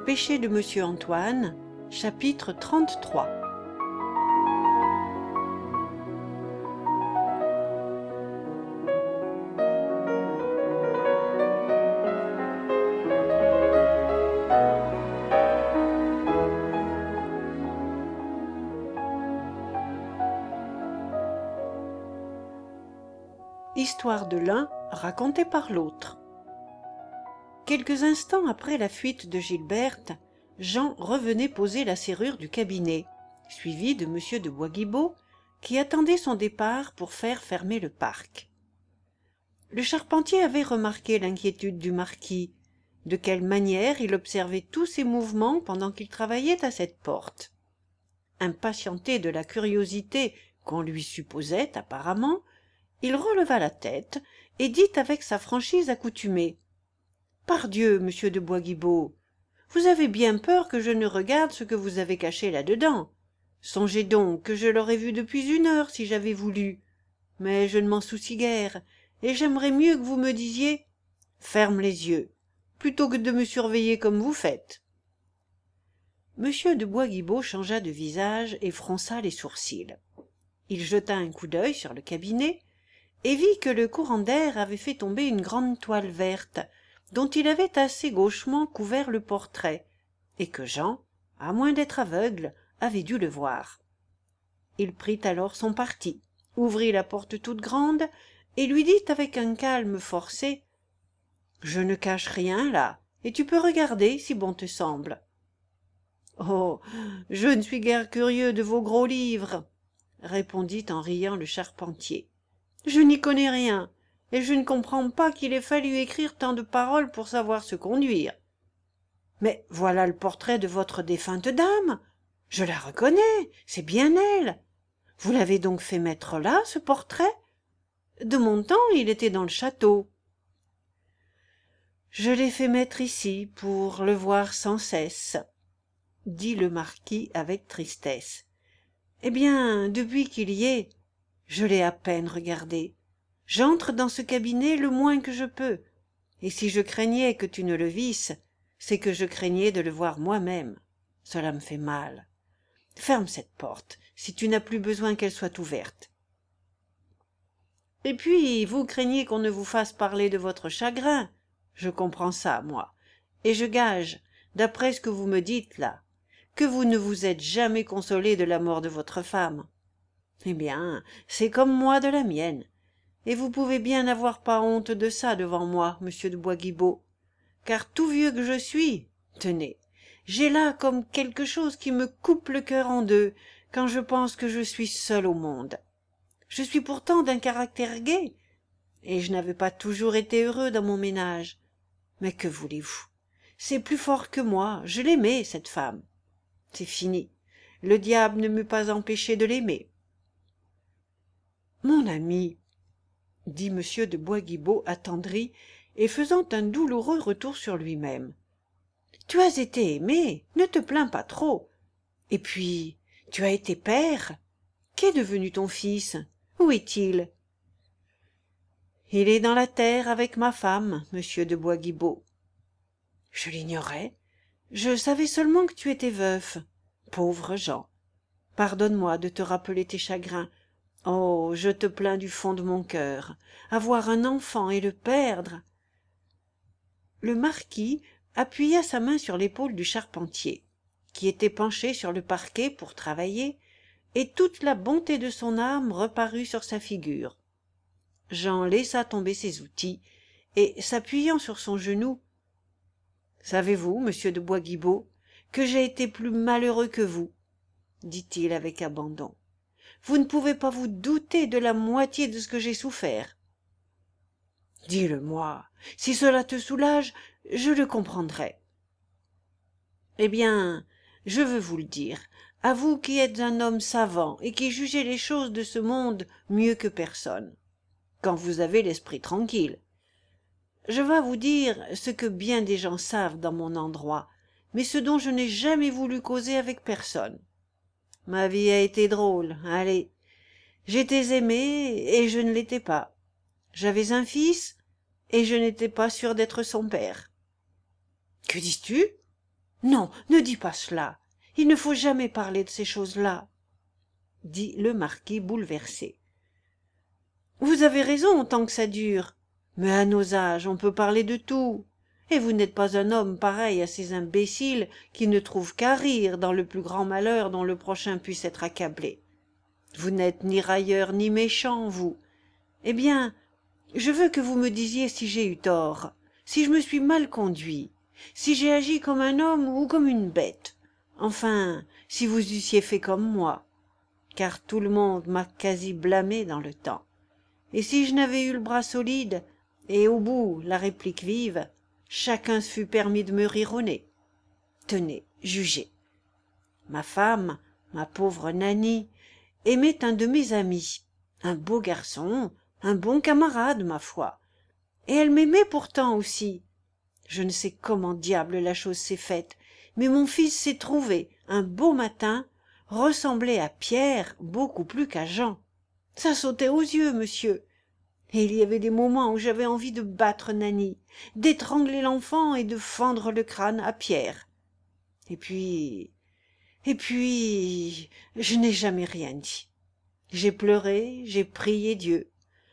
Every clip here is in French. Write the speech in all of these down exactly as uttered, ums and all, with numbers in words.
péché de Monsieur Antoine, chapitre trente-trois. Histoire de l'un racontée par l'autre. Quelques instants après la fuite de Gilberte, Jean revenait poser la serrure du cabinet, suivi de M. de Bois-Guibault, qui attendait son départ pour faire fermer le parc. Le charpentier avait remarqué l'inquiétude du marquis, de quelle manière il observait tous ses mouvements pendant qu'il travaillait à cette porte. Impatienté de la curiosité qu'on lui supposait apparemment, il releva la tête et dit avec sa franchise accoutumée: « Pardieu, monsieur de Bois-Guibault, vous avez bien peur que je ne regarde ce que vous avez caché là-dedans. Songez donc que je l'aurais vu depuis une heure si j'avais voulu. Mais je ne m'en soucie guère, et j'aimerais mieux que vous me disiez « Ferme les yeux », plutôt que de me surveiller comme vous faites. » Monsieur de Bois-Guibault changea de visage et fronça les sourcils. Il jeta un coup d'œil sur le cabinet et vit que le courant d'air avait fait tomber une grande toile verte, dont il avait assez gauchement couvert le portrait, et que Jean, à moins d'être aveugle, avait dû le voir. Il prit alors son parti, ouvrit la porte toute grande, et lui dit avec un calme forcé: « Je ne cache rien là, et tu peux regarder si bon te semble. »« Oh, je ne suis guère curieux de vos gros livres, » répondit en riant le charpentier. « Je n'y connais rien, et je ne comprends pas qu'il ait fallu écrire tant de paroles pour savoir se conduire. Mais voilà le portrait de votre défunte dame. Je la reconnais, c'est bien elle. Vous l'avez donc fait mettre là, ce portrait? De mon temps, il était dans le château. »« Je l'ai fait mettre ici pour le voir sans cesse, » dit le marquis avec tristesse. « Eh bien, depuis qu'il y est, je l'ai à peine regardé. J'entre dans ce cabinet le moins que je peux, et si je craignais que tu ne le visses, c'est que je craignais de le voir moi-même. Cela me fait mal. Ferme cette porte, si tu n'as plus besoin qu'elle soit ouverte. Et puis, vous craignez qu'on ne vous fasse parler de votre chagrin. Je comprends ça, moi, et je gage, d'après ce que vous me dites là, que vous ne vous êtes jamais consolé de la mort de votre femme. Eh bien, c'est comme moi de la mienne, et vous pouvez bien n'avoir pas honte de ça devant moi, monsieur de Bois-Guibault, car tout vieux que je suis, tenez, j'ai là comme quelque chose qui me coupe le cœur en deux quand je pense que je suis seul au monde. Je suis pourtant d'un caractère gai, et je n'avais pas toujours été heureux dans mon ménage. Mais que voulez-vous? C'est plus fort que moi, je l'aimais, cette femme. C'est fini, le diable ne m'eût pas empêché de l'aimer. »« Mon ami, » dit monsieur de Bois-Guibault attendri et faisant un douloureux retour sur lui-même, « tu as été aimé, ne te plains pas trop. Et puis, tu as été père. Qu'est devenu ton fils? Où est-il? » »« Il est dans la terre avec ma femme, monsieur de Bois-Guibault. »« Je l'ignorais. Je savais seulement que tu étais veuf. Pauvre Jean, pardonne-moi de te rappeler tes chagrins. Oh, je te plains du fond de mon cœur. Avoir un enfant et le perdre. » Le marquis appuya sa main sur l'épaule du charpentier, qui était penché sur le parquet pour travailler, et toute la bonté de son âme reparut sur sa figure. Jean laissa tomber ses outils, et, s'appuyant sur son genou, « Savez-vous, monsieur de Bois-Guibault, que j'ai été plus malheureux que vous, » dit-il avec abandon. « Vous ne pouvez pas vous douter de la moitié de ce que j'ai souffert. »« Dis-le-moi, si cela te soulage, je le comprendrai. »« Eh bien, je veux vous le dire, à vous qui êtes un homme savant et qui jugez les choses de ce monde mieux que personne, quand vous avez l'esprit tranquille. Je vas vous dire ce que bien des gens savent dans mon endroit, mais ce dont je n'ai jamais voulu causer avec personne. Ma vie a été drôle, allez. J'étais aimé et je ne l'étais pas. J'avais un fils et je n'étais pas sûr d'être son père. »« Que dis-tu ? non, ne dis pas cela. Il ne faut jamais parler de ces choses-là, dit le marquis bouleversé. Vous avez raison tant que ça dure, mais à nos âges on peut parler de tout, et vous n'êtes pas un homme pareil à ces imbéciles qui ne trouvent qu'à rire dans le plus grand malheur dont le prochain puisse être accablé. Vous n'êtes ni railleur ni méchant, vous. Eh bien, je veux que vous me disiez si j'ai eu tort, si je me suis mal conduit, si j'ai agi comme un homme ou comme une bête, enfin, si vous eussiez fait comme moi, car tout le monde m'a quasi blâmé dans le temps. Et si je n'avais eu le bras solide, et au bout la réplique vive, chacun se fût permis de me rire au nez. Tenez, jugez. Ma femme, ma pauvre Nanny, aimait un de mes amis, un beau garçon, un bon camarade, ma foi, et elle m'aimait pourtant aussi. Je ne sais comment diable la chose s'est faite, mais mon fils s'est trouvé, un beau matin, ressembler à Pierre beaucoup plus qu'à Jean. Ça sautait aux yeux, monsieur. Et il y avait des moments où j'avais envie de battre Nanny, d'étrangler l'enfant et de fendre le crâne à Pierre. Et puis... Et puis... je n'ai jamais rien dit. J'ai pleuré, j'ai prié Dieu.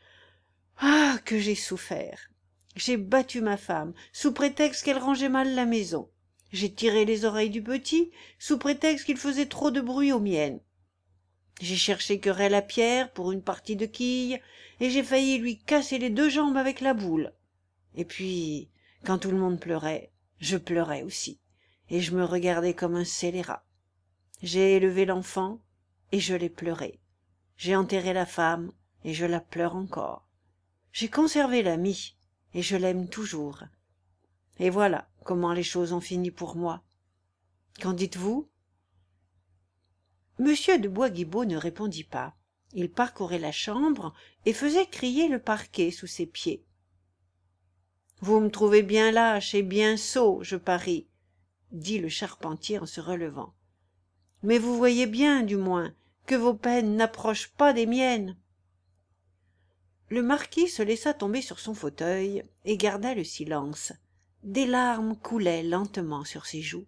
Ah, que j'ai souffert! J'ai battu ma femme, sous prétexte qu'elle rangeait mal la maison. J'ai tiré les oreilles du petit, sous prétexte qu'il faisait trop de bruit aux miennes. J'ai cherché querelle à Pierre pour une partie de quilles, et j'ai failli lui casser les deux jambes avec la boule. Et puis, quand tout le monde pleurait, je pleurais aussi, et je me regardais comme un scélérat. J'ai élevé l'enfant, et je l'ai pleuré. J'ai enterré la femme, et je la pleure encore. J'ai conservé l'ami, et je l'aime toujours. Et voilà comment les choses ont fini pour moi. Qu'en dites-vous? Monsieur de Bois-Guibault ne répondit pas. Il parcourait la chambre et faisait crier le parquet sous ses pieds. « Vous me trouvez bien lâche et bien sot, je parie, » dit le charpentier en se relevant. « Mais vous voyez bien, du moins, que vos peines n'approchent pas des miennes. » Le marquis se laissa tomber sur son fauteuil et garda le silence. Des larmes coulaient lentement sur ses joues.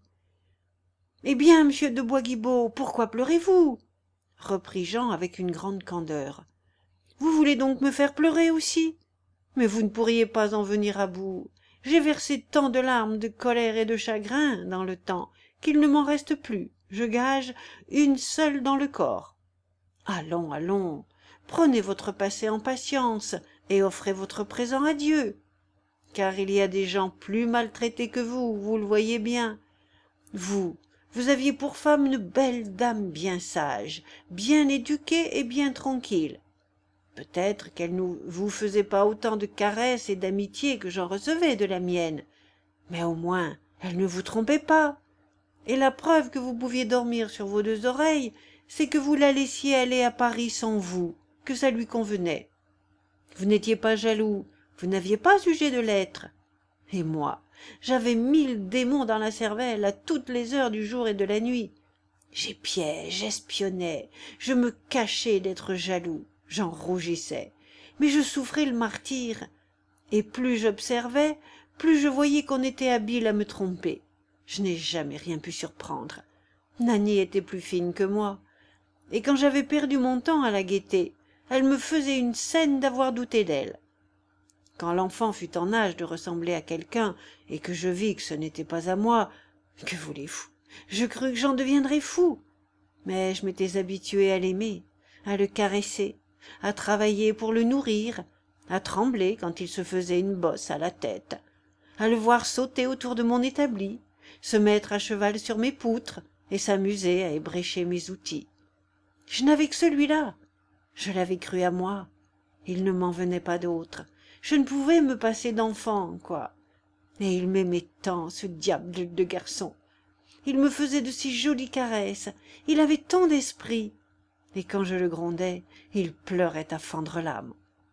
« Eh bien, monsieur de Bois-Guibault, pourquoi pleurez-vous » reprit Jean avec une grande candeur. « Vous voulez donc me faire pleurer aussi? Mais vous ne pourriez pas en venir à bout. J'ai versé tant de larmes de colère et de chagrin dans le temps qu'il ne m'en reste plus, je gage, une seule dans le corps. Allons, allons, prenez votre passé en patience et offrez votre présent à Dieu, car il y a des gens plus maltraités que vous, vous le voyez bien. Vous, vous aviez pour femme une belle dame bien sage, bien éduquée et bien tranquille. Peut-être qu'elle ne vous faisait pas autant de caresses et d'amitié que j'en recevais de la mienne, mais au moins elle ne vous trompait pas. Et la preuve que vous pouviez dormir sur vos deux oreilles, c'est que vous la laissiez aller à Paris sans vous, que ça lui convenait. Vous n'étiez pas jaloux, vous n'aviez pas jugé de l'être. Et moi, j'avais mille démons dans la cervelle à toutes les heures du jour et de la nuit. J'épiais, j'espionnais, je me cachais d'être jaloux, j'en rougissais, mais je souffrais le martyre. Et plus j'observais, plus je voyais qu'on était habile à me tromper. Je n'ai jamais rien pu surprendre. Nanny était plus fine que moi. Et quand j'avais perdu mon temps à la gaieté, elle me faisait une scène d'avoir douté d'elle. Quand l'enfant fut en âge de ressembler à quelqu'un et que je vis que ce n'était pas à moi, que voulez-vous? Je crus que j'en deviendrais fou. Mais je m'étais habitué à l'aimer, à le caresser, à travailler pour le nourrir, à trembler quand il se faisait une bosse à la tête, à le voir sauter autour de mon établi, se mettre à cheval sur mes poutres et s'amuser à ébrécher mes outils. Je n'avais que celui-là. Je l'avais cru à moi. Il ne m'en venait pas d'autre. Je ne pouvais me passer d'enfant, quoi. Et il m'aimait tant, ce diable de garçon. Il me faisait de si jolies caresses. Il avait tant d'esprit. Et quand je le grondais, il pleurait à fendre l'âme.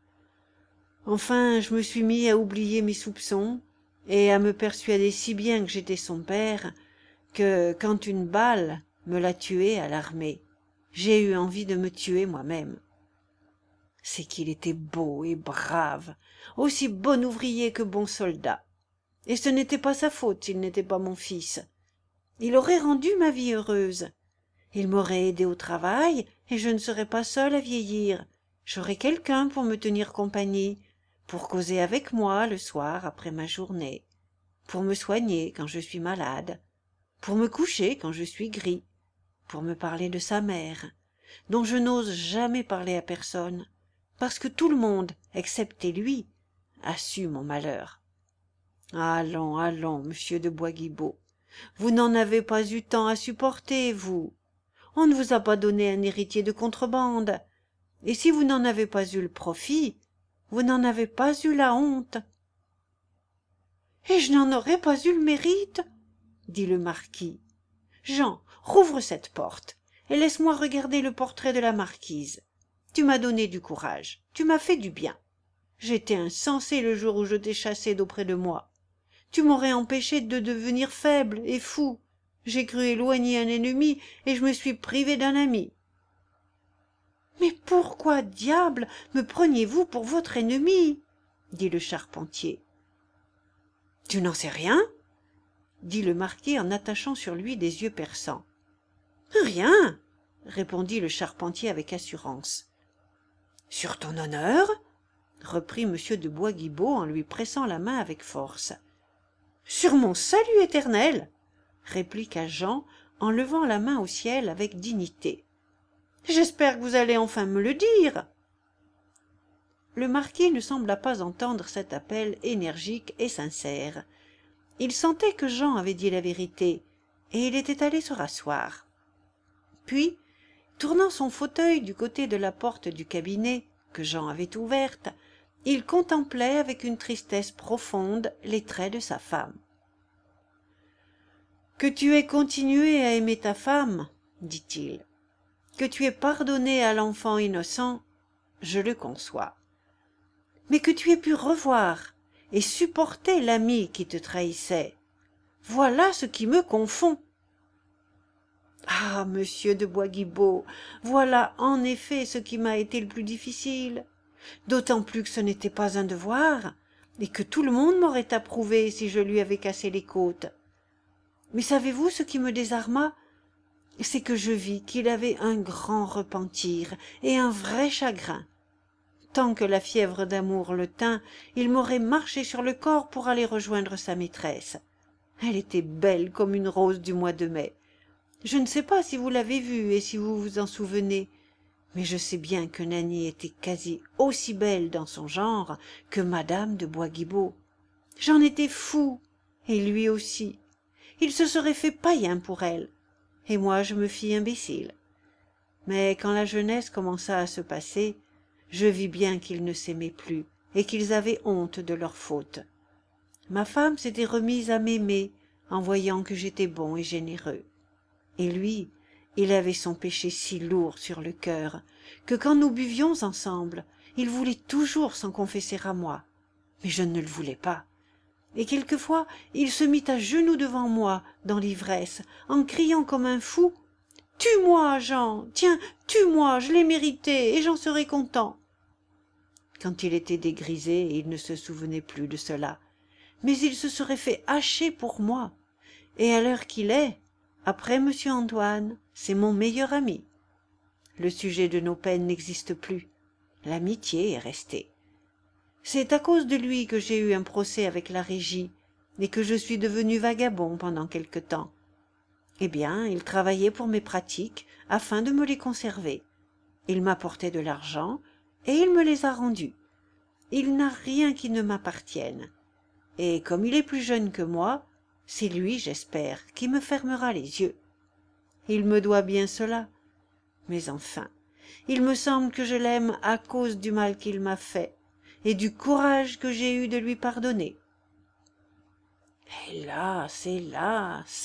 Enfin, je me suis mis à oublier mes soupçons et à me persuader si bien que j'étais son père que, quand une balle me l'a tué à l'armée, j'ai eu envie de me tuer moi-même. C'est qu'il était beau et brave, aussi bon ouvrier que bon soldat. Et ce n'était pas sa faute s'il n'était pas mon fils. Il aurait rendu ma vie heureuse. Il m'aurait aidé au travail, et je ne serais pas seule à vieillir. J'aurais quelqu'un pour me tenir compagnie, pour causer avec moi le soir après ma journée, pour me soigner quand je suis malade, pour me coucher quand je suis gris, pour me parler de sa mère, dont je n'ose jamais parler à personne, parce que tout le monde, excepté lui, a su mon malheur. Allons, allons, monsieur de Bois-Guilbault, vous n'en avez pas eu tant à supporter, vous. On ne vous a pas donné un héritier de contrebande, et si vous n'en avez pas eu le profit, vous n'en avez pas eu la honte. Et je n'en aurais pas eu le mérite, dit le marquis. Jean, rouvre cette porte, et laisse-moi regarder le portrait de la marquise. Tu m'as donné du courage, tu m'as fait du bien. J'étais insensé le jour où je t'ai chassé d'auprès de moi. Tu m'aurais empêché de devenir faible et fou. J'ai cru éloigner un ennemi, et je me suis privé d'un ami. Mais pourquoi, diable, me preniez-vous pour votre ennemi? Dit le charpentier. Tu n'en sais rien? Dit le marquis en attachant sur lui des yeux perçants. Rien, répondit le charpentier avec assurance. Sur ton honneur? Reprit M. de Bois-Guilbault en lui pressant la main avec force. Sur mon salut éternel, répliqua Jean en levant la main au ciel avec dignité. J'espère que vous allez enfin me le dire. Le marquis ne sembla pas entendre cet appel énergique et sincère. Il sentait que Jean avait dit la vérité, et il était allé se rasseoir. Puis, tournant son fauteuil du côté de la porte du cabinet que Jean avait ouverte, il contemplait avec une tristesse profonde les traits de sa femme. « Que tu aies continué à aimer ta femme, dit-il, que tu aies pardonné à l'enfant innocent, je le conçois. Mais que tu aies pu revoir et supporter l'ami qui te trahissait, voilà ce qui me confond. Ah, monsieur de Bois-Guilbault, voilà en effet ce qui m'a été le plus difficile, d'autant plus que ce n'était pas un devoir, et que tout le monde m'aurait approuvé si je lui avais cassé les côtes. Mais savez-vous ce qui me désarma? C'est que je vis qu'il avait un grand repentir et un vrai chagrin. Tant que la fièvre d'amour le tint, il m'aurait marché sur le corps pour aller rejoindre sa maîtresse. Elle était belle comme une rose du mois de mai. Je ne sais pas si vous l'avez vue et si vous vous en souvenez, mais je sais bien que Nanny était quasi aussi belle dans son genre que madame de Bois-Guilbault. J'en étais fou, et lui aussi. Il se serait fait païen pour elle, et moi je me fis imbécile. Mais quand la jeunesse commença à se passer, je vis bien qu'ils ne s'aimaient plus, et qu'ils avaient honte de leur faute. Ma femme s'était remise à m'aimer, en voyant que j'étais bon et généreux. Et lui, il avait son péché si lourd sur le cœur, que quand nous buvions ensemble, il voulait toujours s'en confesser à moi. Mais je ne le voulais pas. Et quelquefois, il se mit à genoux devant moi, dans l'ivresse, en criant comme un fou « Tue-moi, Jean, tiens, tue-moi, je l'ai mérité, et j'en serai content. » Quand il était dégrisé, il ne se souvenait plus de cela, mais il se serait fait hacher pour moi, et à l'heure qu'il est, après monsieur Antoine, c'est mon meilleur ami. Le sujet de nos peines n'existe plus, l'amitié est restée. C'est à cause de lui que j'ai eu un procès avec la régie, et que je suis devenu vagabond pendant quelque temps. Eh bien, il travaillait pour mes pratiques, afin de me les conserver. Il m'apportait de l'argent, et il me les a rendus. Il n'a rien qui ne m'appartienne. Et comme il est plus jeune que moi, c'est lui, j'espère, qui me fermera les yeux. Il me doit bien cela. Mais enfin, il me semble que je l'aime à cause du mal qu'il m'a fait, et du courage que j'ai eu de lui pardonner. « Hélas, hélas !»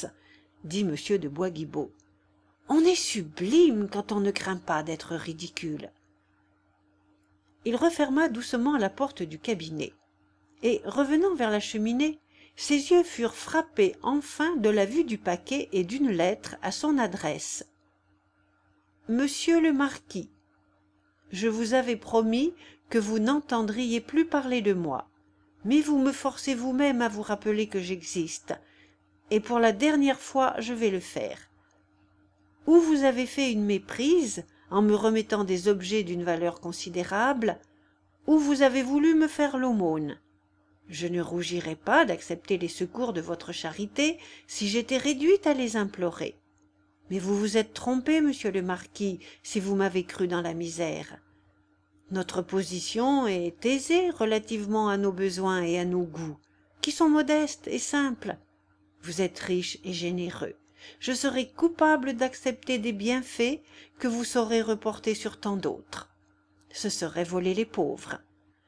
dit monsieur de Bois-Guilbault. « On est sublime quand on ne craint pas d'être ridicule. » Il referma doucement la porte du cabinet, et, revenant vers la cheminée, ses yeux furent frappés enfin de la vue du paquet et d'une lettre à son adresse. « Monsieur le Marquis, je vous avais promis que vous n'entendriez plus parler de moi, mais vous me forcez vous-même à vous rappeler que j'existe, et pour la dernière fois je vais le faire. Ou vous avez fait une méprise en me remettant des objets d'une valeur considérable, ou vous avez voulu me faire l'aumône. Je ne rougirais pas d'accepter les secours de votre charité si j'étais réduite à les implorer. Mais vous vous êtes trompé, monsieur le marquis, si vous m'avez cru dans la misère. Notre position est aisée relativement à nos besoins et à nos goûts, qui sont modestes et simples. Vous êtes riche et généreux. Je serai coupable d'accepter des bienfaits que vous saurez reporter sur tant d'autres. Ce serait voler les pauvres.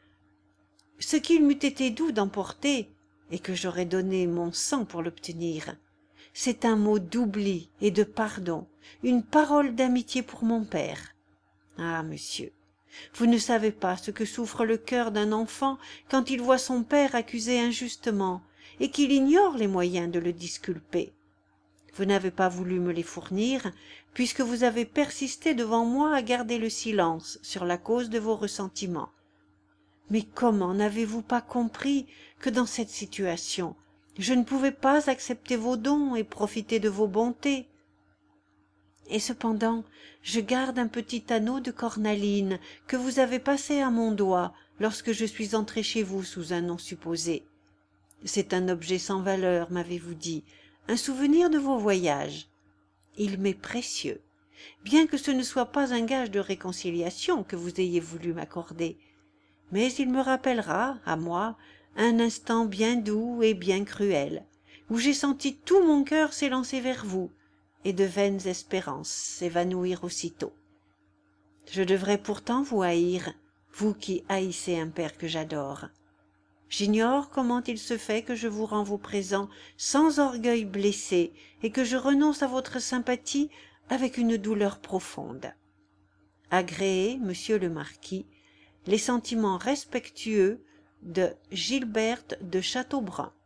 Ce qu'il m'eût été doux d'emporter, et que j'aurais donné mon sang pour l'obtenir, c'est un mot d'oubli et de pardon, une parole d'amitié pour mon père. Ah, monsieur, vous ne savez pas ce que souffre le cœur d'un enfant quand il voit son père accusé injustement et qu'il ignore les moyens de le disculper. Vous n'avez pas voulu me les fournir, puisque vous avez persisté devant moi à garder le silence sur la cause de vos ressentiments. Mais comment n'avez-vous pas compris que dans cette situation, je ne pouvais pas accepter vos dons et profiter de vos bontés? Et cependant, je garde un petit anneau de cornaline que vous avez passé à mon doigt lorsque je suis entré chez vous sous un nom supposé. C'est un objet sans valeur, m'avez-vous dit, un souvenir de vos voyages. Il m'est précieux, bien que ce ne soit pas un gage de réconciliation que vous ayez voulu m'accorder, mais il me rappellera, à moi, un instant bien doux et bien cruel, où j'ai senti tout mon cœur s'élancer vers vous, et de vaines espérances s'évanouir aussitôt. Je devrais pourtant vous haïr, vous qui haïssez un père que j'adore. J'ignore comment il se fait que je vous rends vos présents sans orgueil blessé et que je renonce à votre sympathie avec une douleur profonde. Agréez, monsieur le marquis, les sentiments respectueux de Gilberte de Chateaubrun.